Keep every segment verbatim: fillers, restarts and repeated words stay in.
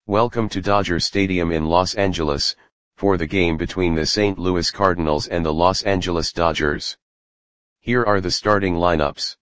Welcome to Dodger Stadium in Los Angeles, for the game between the Saint Louis Cardinals and the Los Angeles Dodgers. Here are the starting lineups.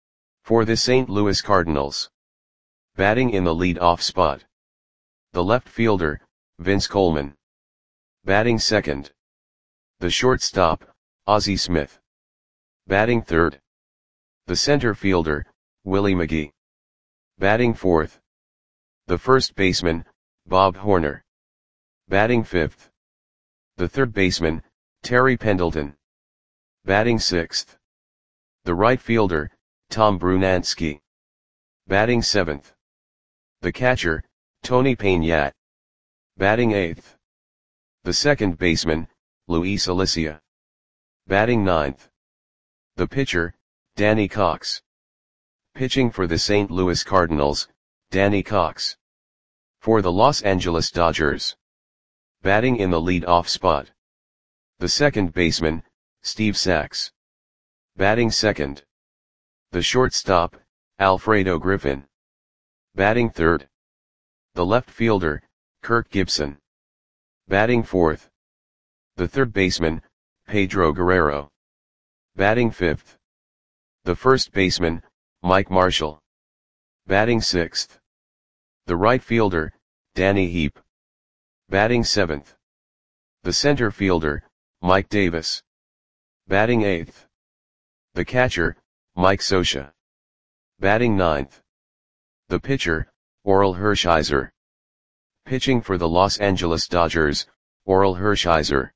For the Saint Louis Cardinals. Batting in the lead-off spot. The left fielder, Vince Coleman. Batting second. The shortstop, Ozzie Smith. Batting third. The center fielder, Willie McGee. Batting fourth. The first baseman, Bob Horner. Batting fifth. The third baseman, Terry Pendleton. Batting sixth. The right fielder, Tom Brunansky. Batting seventh. The catcher, Tony Peña. Batting eighth. The second baseman, Luis Alicia. Batting ninth. The pitcher, Danny Cox. Pitching for the Saint Louis Cardinals, Danny Cox. For the Los Angeles Dodgers. Batting in the lead-off spot. The second baseman, Steve Sax. Batting second. The shortstop, Alfredo Griffin. Batting third. The left fielder, Kirk Gibson. Batting fourth. The third baseman, Pedro Guerrero. Batting fifth. The first baseman, Mike Marshall. Batting sixth. The right fielder, Danny Heep. Batting seventh. The center fielder, Mike Davis. Batting eighth. The catcher, Mike Scioscia. Batting ninth. The pitcher, Orel Hershiser. Pitching for the Los Angeles Dodgers, Orel Hershiser.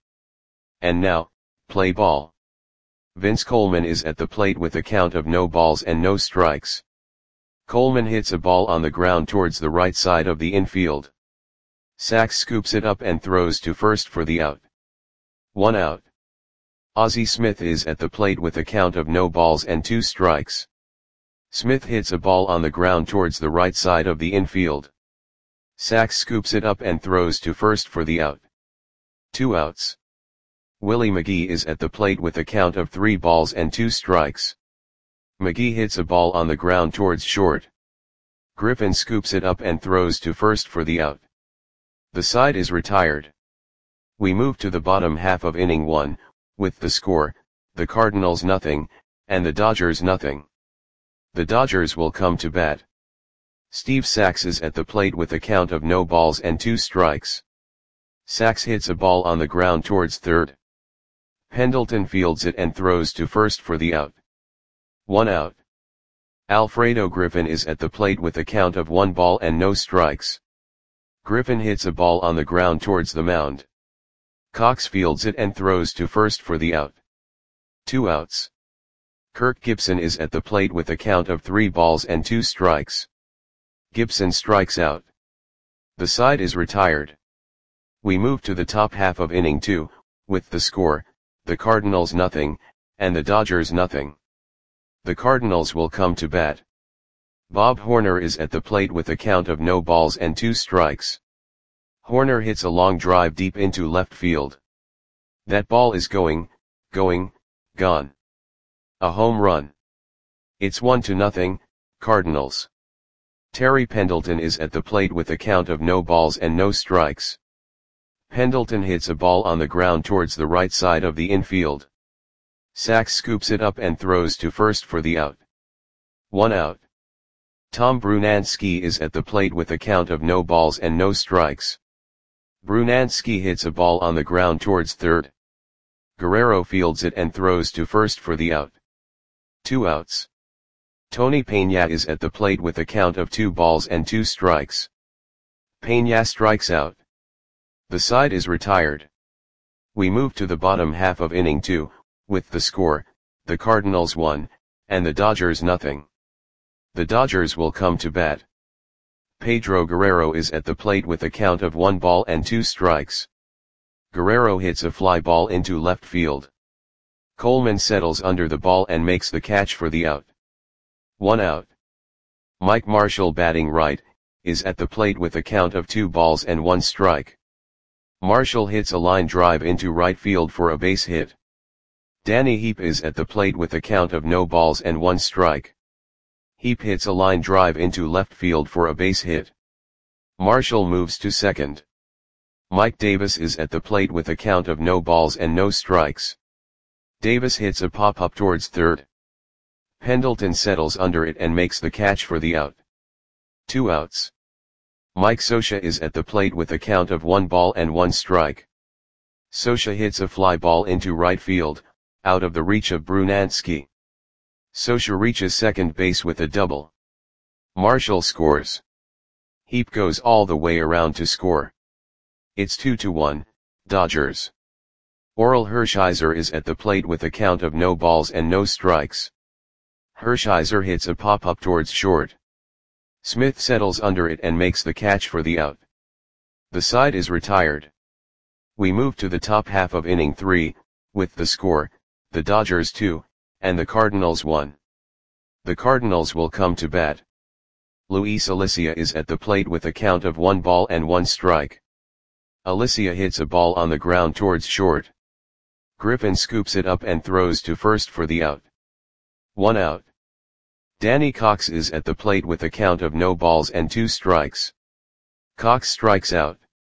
And now, play ball. Vince Coleman is at the plate with a count of no balls and no strikes. Coleman hits a ball on the ground towards the right side of the infield. Sax scoops it up and throws to first for the out. One out. Ozzie Smith is at the plate with a count of no balls and two strikes. Smith hits a ball on the ground towards the right side of the infield. Sax scoops it up and throws to first for the out. Two outs. Willie McGee is at the plate with a count of three balls and two strikes. McGee hits a ball on the ground towards short. Griffin scoops it up and throws to first for the out. The side is retired. We move to the bottom half of inning one, with the score, the Cardinals nothing, and the Dodgers nothing. The Dodgers will come to bat. Steve Sax is at the plate with a count of no balls and two strikes. Sax hits a ball on the ground towards third. Pendleton fields it and throws to first for the out. One out. Alfredo Griffin is at the plate with a count of one ball and no strikes. Griffin hits a ball on the ground towards the mound. Cox fields it and throws to first for the out. Two outs. Kirk Gibson is at the plate with a count of three balls and two strikes. Gibson strikes out. The side is retired. We move to the top half of inning two, with the score, the Cardinals nothing, and the Dodgers nothing. The Cardinals will come to bat. Bob Horner is at the plate with a count of no balls and two strikes. Horner hits a long drive deep into left field. That ball is going, going, gone. A home run. It's one to nothing, Cardinals. Terry Pendleton is at the plate with a count of no balls and no strikes. Pendleton hits a ball on the ground towards the right side of the infield. Sax scoops it up and throws to first for the out. One out. Tom Brunansky is at the plate with a count of no balls and no strikes. Brunansky hits a ball on the ground towards third. Guerrero fields it and throws to first for the out. Two outs. Tony Peña is at the plate with a count of two balls and two strikes. Peña strikes out. The side is retired. We move to the bottom half of inning two, with the score, the Cardinals one, and the Dodgers nothing. The Dodgers will come to bat. Pedro Guerrero is at the plate with a count of one ball and two strikes. Guerrero hits a fly ball into left field. Coleman settles under the ball and makes the catch for the out. One out. Mike Marshall, batting right, is at the plate with a count of two balls and one strike. Marshall hits a line drive into right field for a base hit. Danny Heep is at the plate with a count of no balls and one strike. Heep hits a line drive into left field for a base hit. Marshall moves to second. Mike Davis is at the plate with a count of no balls and no strikes. Davis hits a pop-up towards third. Pendleton settles under it and makes the catch for the out. Two outs. Mike Scioscia is at the plate with a count of one ball and one strike. Scioscia hits a fly ball into right field, out of the reach of Brunansky. Scioscia reaches second base with a double. Marshall scores. Heap goes all the way around to score. It's two to one, Dodgers. Orel Hershiser is at the plate with a count of no balls and no strikes. Hershiser hits a pop-up towards short. Smith settles under it and makes the catch for the out. The side is retired. We move to the top half of inning three, with the score, the Dodgers two, and the Cardinals one. The Cardinals will come to bat. Luis Alicia is at the plate with a count of one ball and one strike. Alicia hits a ball on the ground towards short. Griffin scoops it up and throws to first for the out. One out. Danny Cox is at the plate with a count of no balls and two strikes. Cox strikes out.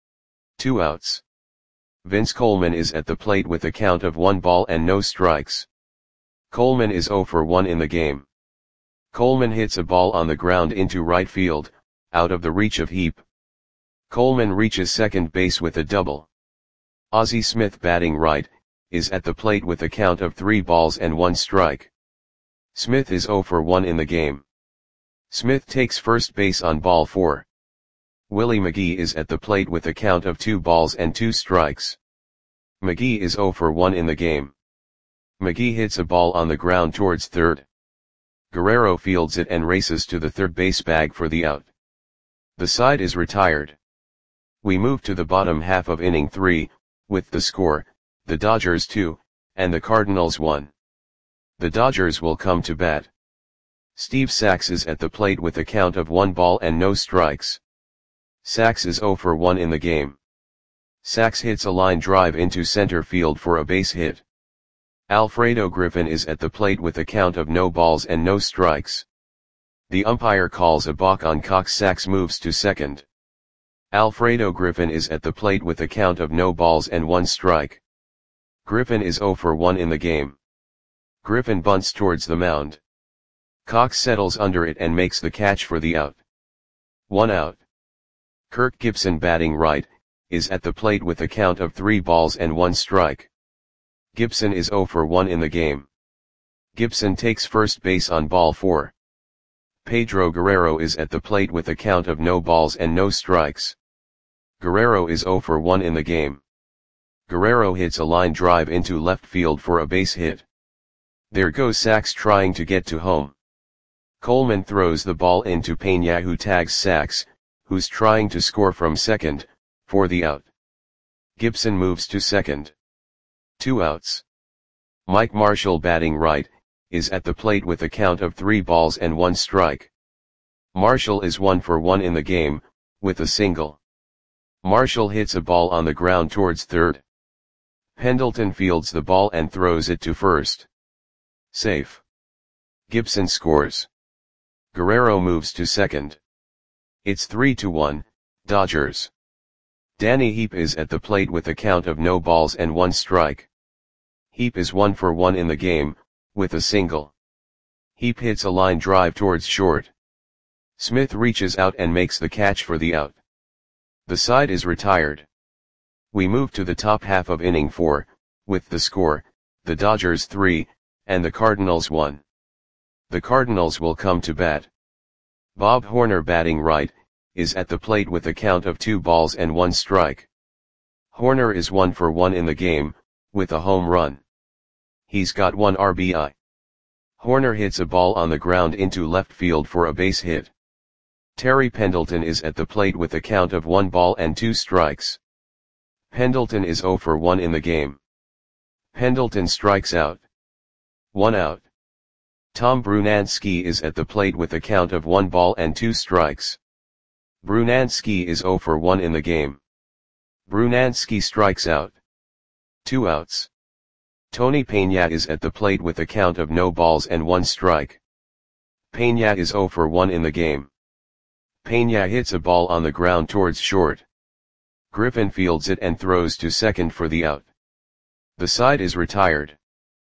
Two outs. Vince Coleman is at the plate with a count of one ball and no strikes. Coleman is oh for one in the game. Coleman hits a ball on the ground into right field, out of the reach of Heap. Coleman reaches second base with a double. Ozzie Smith, batting right, is at the plate with a count of three balls and one strike. Smith is oh for one in the game. Smith takes first base on ball four. Willie McGee is at the plate with a count of two balls and two strikes. McGee is oh for one in the game. McGee hits a ball on the ground towards third. Guerrero fields it and races to the third base bag for the out. The side is retired. We move to the bottom half of inning three, with the score, the Dodgers two, and the Cardinals one. The Dodgers will come to bat. Steve Sax is at the plate with a count of one ball and no strikes. Sax is oh for one in the game. Sax hits a line drive into center field for a base hit. Alfredo Griffin is at the plate with a count of no balls and no strikes. The umpire calls a balk on Cox. Sax moves to second. Alfredo Griffin is at the plate with a count of no balls and one strike. Griffin is oh for one in the game. Griffin bunts towards the mound. Cox settles under it and makes the catch for the out. One out. Kirk Gibson, batting right, is at the plate with a count of three balls and one strike. Gibson is oh for one in the game. Gibson takes first base on ball four. Pedro Guerrero is at the plate with a count of no balls and no strikes. Guerrero is oh for one in the game. Guerrero hits a line drive into left field for a base hit. There goes Sax trying to get to home. Coleman throws the ball into Peña, who tags Sax, who's trying to score from second, for the out. Gibson moves to second. Two outs. Mike Marshall, batting right, is at the plate with a count of three balls and one strike. Marshall is one for one in the game, with a single. Marshall hits a ball on the ground towards third. Pendleton fields the ball and throws it to first. Safe. Gibson scores. Guerrero moves to second. It's three to one, Dodgers. Danny Heap is at the plate with a count of no balls and one strike. Heap is one for one in the game, with a single. Heap hits a line drive towards short. Smith reaches out and makes the catch for the out. The side is retired. We move to the top half of inning four, with the score, the Dodgers three, and the Cardinals one. The Cardinals will come to bat. Bob Horner, batting right, is at the plate with a count of two balls and one strike. Horner is one for one in the game, with a home run. He's got one R B I. Horner hits a ball on the ground into left field for a base hit. Terry Pendleton is at the plate with a count of one ball and two strikes. Pendleton is oh for one in the game. Pendleton strikes out. One out. Tom Brunansky is at the plate with a count of one ball and two strikes. Brunansky is oh for one in the game. Brunansky strikes out. Two outs. Tony Peña is at the plate with a count of no balls and one strike. Peña is oh for one in the game. Pena hits a ball on the ground towards short. Griffin fields it and throws to second for the out. The side is retired.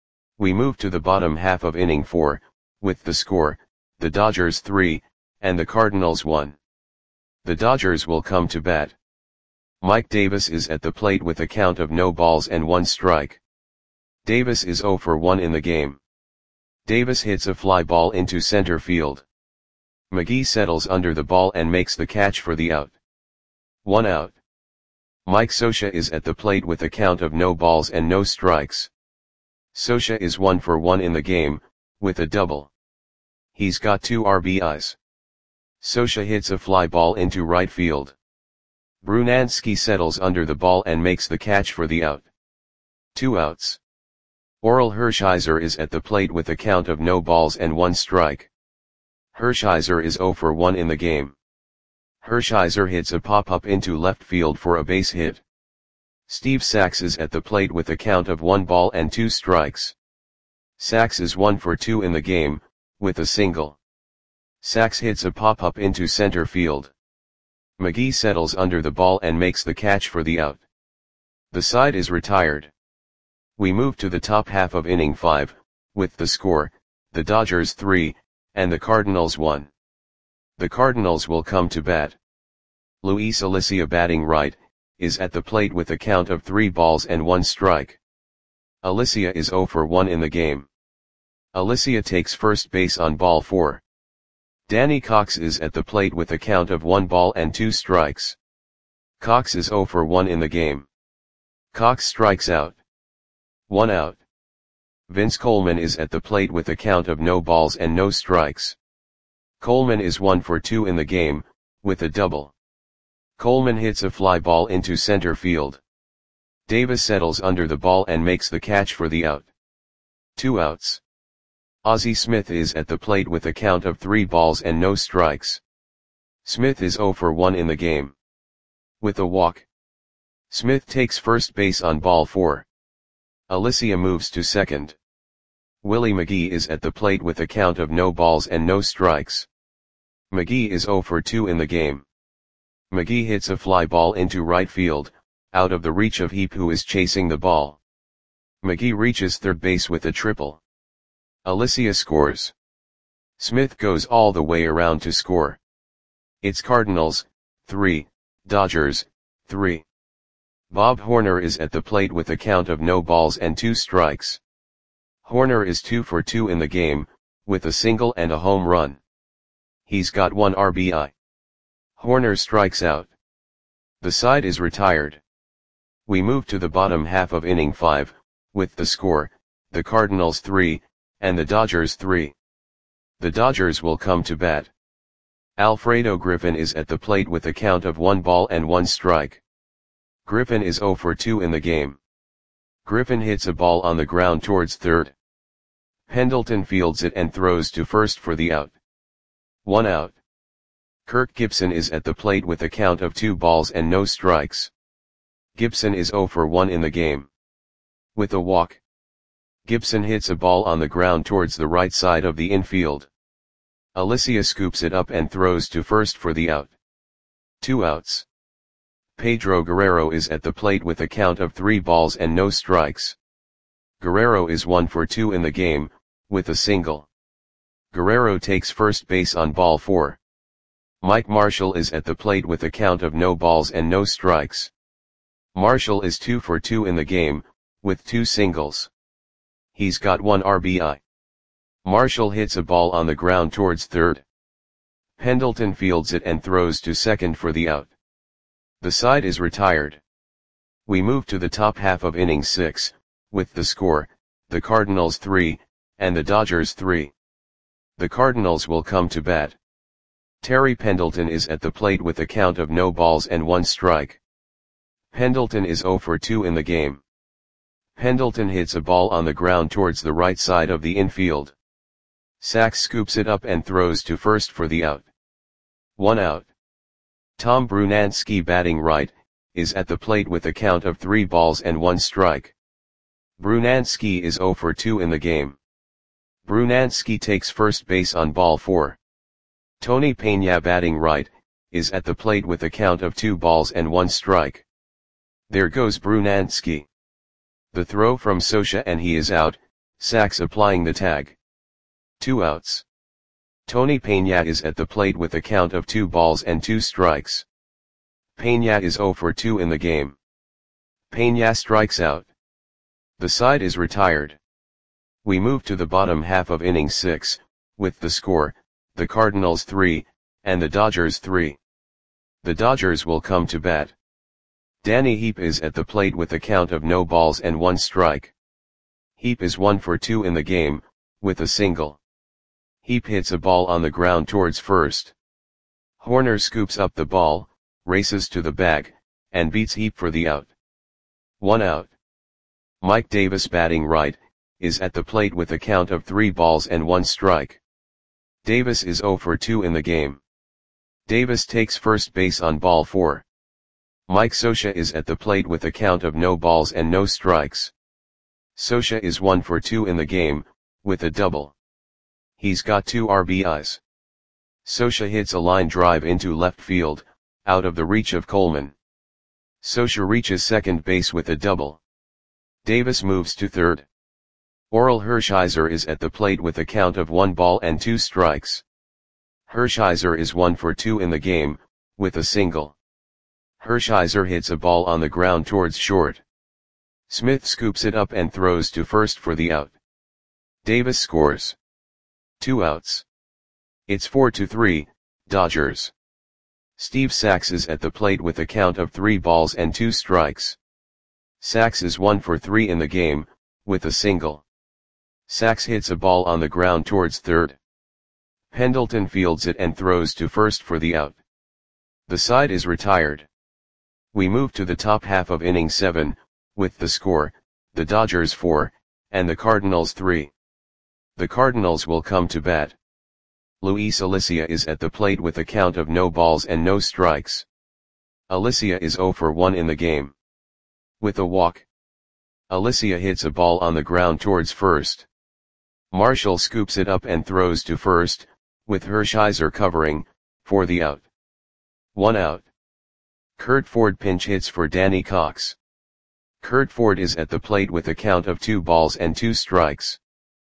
We move to the bottom half of inning four, with the score, the Dodgers three, and the Cardinals one. The Dodgers will come to bat. Mike Davis is at the plate with a count of no balls and one strike. Davis is oh for one in the game. Davis hits a fly ball into center field. McGee settles under the ball and makes the catch for the out. One out. Mike Scioscia is at the plate with a count of no balls and no strikes. Scioscia is one for one in the game, with a double. He's got two R B Is. Scioscia hits a fly ball into right field. Brunansky settles under the ball and makes the catch for the out. Two outs. Orel Hershiser is at the plate with a count of no balls and one strike. Hershiser is oh for one in the game. Hershiser hits a pop-up into left field for a base hit. Steve Sax is at the plate with a count of one ball and two strikes. Sax is one for two in the game, with a single. Sax hits a pop-up into center field. McGee settles under the ball and makes the catch for the out. The side is retired. We move to the top half of inning five, with the score, the Dodgers three, and the Cardinals one. The Cardinals will come to bat. Luis Alicia, batting right, is at the plate with a count of three balls and one strike. Alicia is oh for one in the game. Alicia takes first base on ball four. Danny Cox is at the plate with a count of one ball and two strikes. Cox is oh for one in the game. Cox strikes out. One out. Vince Coleman is at the plate with a count of no balls and no strikes. Coleman is one for two in the game, with a double. Coleman hits a fly ball into center field. Davis settles under the ball and makes the catch for the out. Two outs. Ozzie Smith is at the plate with a count of three balls and no strikes. Smith is oh for one in the game. With a walk. Smith takes first base on ball four. Alicia moves to second. Willie McGee is at the plate with a count of no balls and no strikes. McGee is oh for two in the game. McGee hits a fly ball into right field, out of the reach of Heap, who is chasing the ball. McGee reaches third base with a triple. Alicia scores. Smith goes all the way around to score. It's Cardinals, three, Dodgers, three. Bob Horner is at the plate with a count of no balls and two strikes. Horner is two for two in the game, with a single and a home run. He's got one R B I. Horner strikes out. The side is retired. We move to the bottom half of inning five, with the score, the Cardinals three, and the Dodgers three. The Dodgers will come to bat. Alfredo Griffin is at the plate with a count of one ball and one strike. Griffin is oh for two in the game. Griffin hits a ball on the ground towards third. Pendleton fields it and throws to first for the out. One out. Kirk Gibson is at the plate with a count of two balls and no strikes. Gibson is oh for one in the game. With a walk. Gibson hits a ball on the ground towards the right side of the infield. Alicia scoops it up and throws to first for the out. Two outs. Pedro Guerrero is at the plate with a count of three balls and no strikes. Guerrero is one for two in the game, with a single. Guerrero takes first base on ball four. Mike Marshall is at the plate with a count of no balls and no strikes. Marshall is two for two in the game, with two singles. He's got one R B I. Marshall hits a ball on the ground towards third. Pendleton fields it and throws to second for the out. The side is retired. We move to the top half of inning six, with the score, the Cardinals three, and the Dodgers three. The Cardinals will come to bat. Terry Pendleton is at the plate with a count of no balls and one strike. Pendleton is oh for two in the game. Pendleton hits a ball on the ground towards the right side of the infield. Sax scoops it up and throws to first for the out. One out. Tom Brunansky, batting right, is at the plate with a count of three balls and one strike. Brunansky is oh for two in the game. Brunansky takes first base on ball four. Tony Pena, batting right, is at the plate with a count of two balls and one strike. There goes Brunansky. The throw from Scioscia and he is out, Sachs applying the tag. Two outs. Tony Peña is at the plate with a count of two balls and two strikes. Peña is zero for two in the game. Peña strikes out. The side is retired. We move to the bottom half of inning six, with the score, the Cardinals three, and the Dodgers three. The Dodgers will come to bat. Danny Heep is at the plate with a count of no balls and one strike. Heep is one for two in the game, with a single. Heep hits a ball on the ground towards first. Horner scoops up the ball, races to the bag, and beats Heep for the out. One out. Mike Davis batting right, is at the plate with a count of three balls and one strike. Davis is zero for two in the game. Davis takes first base on ball four. Mike Scioscia is at the plate with a count of no balls and no strikes. Scioscia is one for two in the game, with a double. He's got two R B Is. Scioscia hits a line drive into left field, out of the reach of Coleman. Scioscia reaches second base with a double. Davis moves to third. Orel Hershiser is at the plate with a count of one ball and two strikes. Hershiser is one for two in the game, with a single. Hershiser hits a ball on the ground towards short. Smith scoops it up and throws to first for the out. Davis scores. Two outs. It's four to three, Dodgers. Steve Sachs is at the plate with a count of three balls and two strikes. Sachs is one for three in the game, with a single. Sachs hits a ball on the ground towards third. Pendleton fields it and throws to first for the out. The side is retired. We move to the top half of inning seven, with the score, the Dodgers four, and the Cardinals three. The Cardinals will come to bat. Luis Alicia is at the plate with a count of no balls and no strikes. Alicia is zero for one in the game. With a walk. Alicia hits a ball on the ground towards first. Marshall scoops it up and throws to first, with Hershiser covering, for the out. One out. Curt Ford pinch hits for Danny Cox. Curt Ford is at the plate with a count of two balls and two strikes.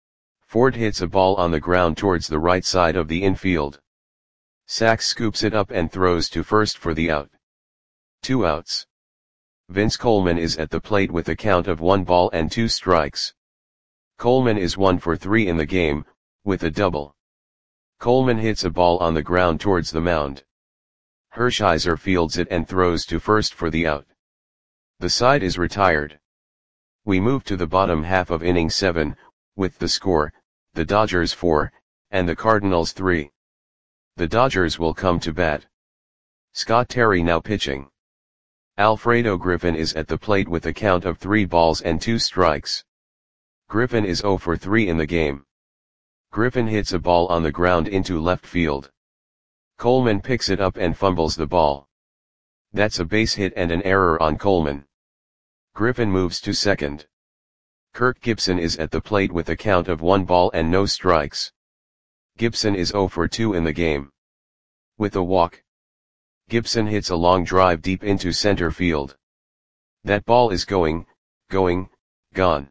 Ford hits a ball on the ground towards the right side of the infield. Sachs scoops it up and throws to first for the out. Two outs. Vince Coleman is at the plate with a count of one ball and two strikes. Coleman is one for three in the game, with a double. Coleman hits a ball on the ground towards the mound. Hershiser fields it and throws to first for the out. The side is retired. We move to the bottom half of inning seven, with the score, the Dodgers four, and the Cardinals three. The Dodgers will come to bat. Scott Terry now pitching. Alfredo Griffin is at the plate with a count of three balls and two strikes. Griffin is zero for three in the game. Griffin hits a ball on the ground into left field. Coleman picks it up and fumbles the ball. That's a base hit and an error on Coleman. Griffin moves to second. Kirk Gibson is at the plate with a count of one ball and no strikes. Gibson is zero for two in the game. With a walk. Gibson hits a long drive deep into center field. That ball is going, going, gone.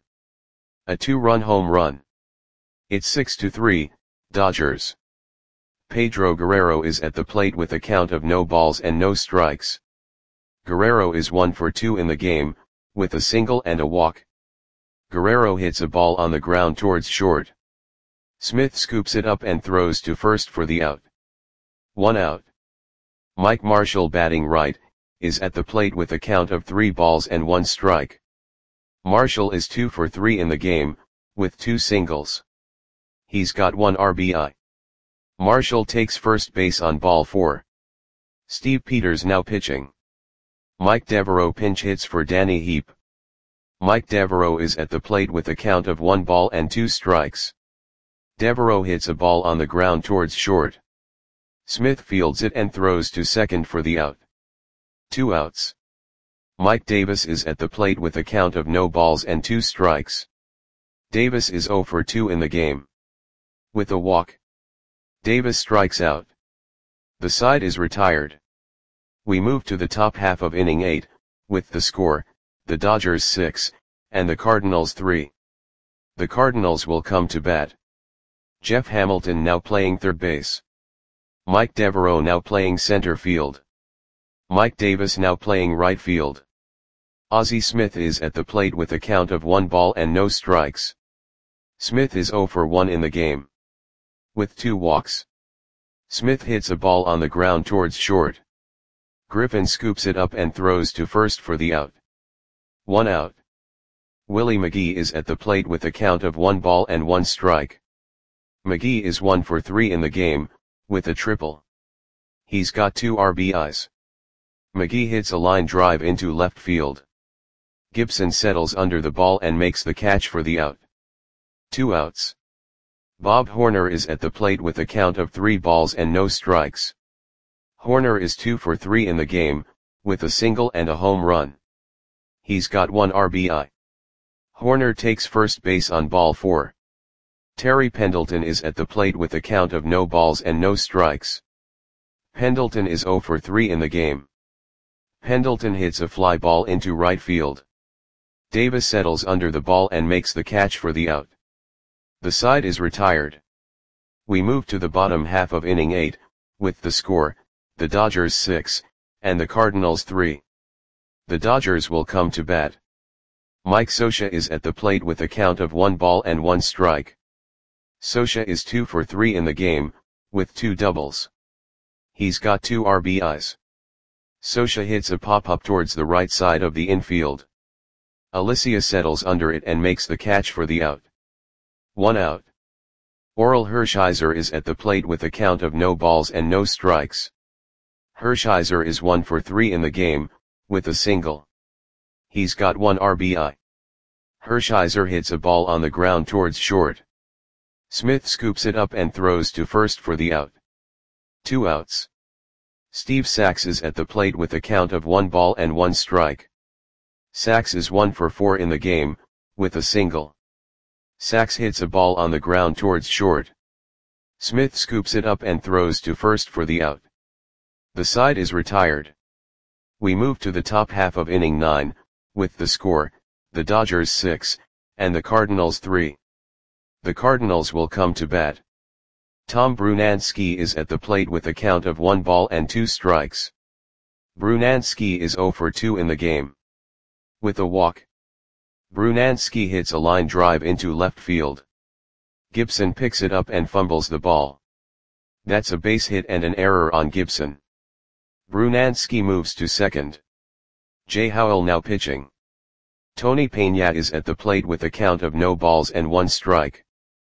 A two-run home run. It's six to three, Dodgers. Pedro Guerrero is at the plate with a count of no balls and no strikes. Guerrero is one for two in the game, with a single and a walk. Guerrero hits a ball on the ground towards short. Smith scoops it up and throws to first for the out. One out. Mike Marshall batting right, is at the plate with a count of three balls and one strike. Marshall is two for three in the game, with two singles. He's got one R B I. Marshall takes first base on ball four. Steve Peters now pitching. Mike Devereaux pinch hits for Danny Heep. Mike Devereaux is at the plate with a count of one ball and two strikes. Devereaux hits a ball on the ground towards short. Smith fields it and throws to second for the out. Two outs. Mike Davis is at the plate with a count of no balls and two strikes. Davis is zero for two in the game. With a walk. Davis strikes out. The side is retired. We move to the top half of inning eight, with the score, the Dodgers six, and the Cardinals three. The Cardinals will come to bat. Jeff Hamilton now playing third base. Mike Devereaux now playing center field. Mike Davis now playing right field. Ozzie Smith is at the plate with a count of one ball and no strikes. Smith is oh for one in the game, with two walks. Smith hits a ball on the ground towards short. Griffin scoops it up and throws to first for the out. One out. Willie McGee is at the plate with a count of one ball and one strike. McGee is one for three in the game, with a triple. He's got two R B Is. McGee hits a line drive into left field. Gibson settles under the ball and makes the catch for the out. Two outs. Bob Horner is at the plate with a count of three balls and no strikes. Horner is two for three in the game, with a single and a home run. He's got one R B I. Horner takes first base on ball four. Terry Pendleton is at the plate with a count of no balls and no strikes. Pendleton is oh for three in the game. Pendleton hits a fly ball into right field. Davis settles under the ball and makes the catch for the out. The side is retired. We move to the bottom half of inning eight, with the score, the Dodgers six, and the Cardinals three. The Dodgers will come to bat. Mike Scioscia is at the plate with a count of one ball and one strike. Scioscia is two for three in the game, with two doubles. He's got two R B Is. Scioscia hits a pop-up towards the right side of the infield. Alicia settles under it and makes the catch for the out. One out. Orel Hershiser is at the plate with a count of no balls and no strikes. Hershiser is one for three in the game, with a single. He's got one R B I. Hershiser hits a ball on the ground towards short. Smith scoops it up and throws to first for the out. Two outs. Steve Sax is at the plate with a count of one ball and one strike. Sax is one for four in the game, with a single. Sax hits a ball on the ground towards short. Smith scoops it up and throws to first for the out. The side is retired. We move to the top half of inning nine, with the score, the Dodgers six, and the Cardinals three. The Cardinals will come to bat. Tom Brunansky is at the plate with a count of one ball and two strikes. Brunansky is oh for two in the game, with a walk. Brunansky hits a line drive into left field. Gibson picks it up and fumbles the ball. That's a base hit and an error on Gibson. Brunansky moves to second. Jay Howell now pitching. Tony Peña is at the plate with a count of no balls and one strike.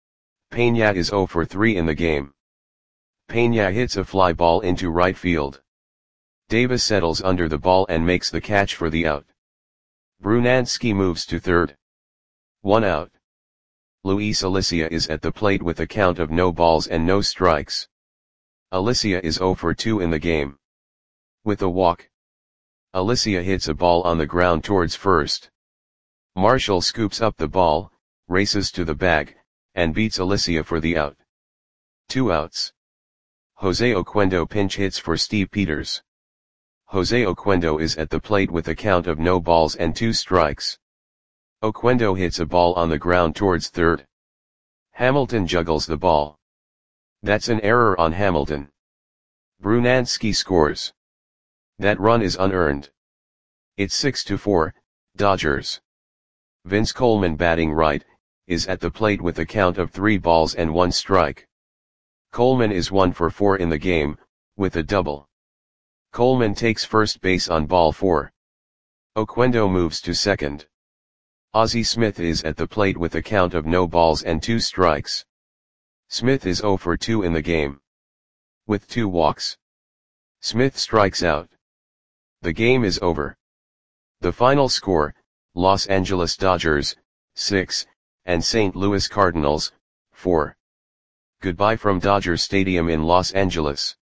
Peña is oh for three in the game. Peña hits a fly ball into right field. Davis settles under the ball and makes the catch for the out. Brunansky moves to third. One out. Luis Alicia is at the plate with a count of no balls and no strikes. Alicia is oh for two in the game, with a walk. Alicia hits a ball on the ground towards first. Marshall scoops up the ball, races to the bag, and beats Alicia for the out. Two outs. Jose Oquendo pinch hits for Steve Peters. Jose Oquendo is at the plate with a count of no balls and two strikes. Oquendo hits a ball on the ground towards third. Hamilton juggles the ball. That's an error on Hamilton. Brunansky scores. That run is unearned. It's six to four, Dodgers. Vince Coleman, batting right, is at the plate with a count of three balls and one strike. Coleman is one for four in the game, with a double. Coleman takes first base on ball four. Oquendo moves to second. Ozzie Smith is at the plate with a count of no balls and two strikes. Smith is oh for two in the game, with two walks. Smith strikes out. The game is over. The final score, Los Angeles Dodgers, six, and Saint Louis Cardinals, four. Goodbye from Dodger Stadium in Los Angeles.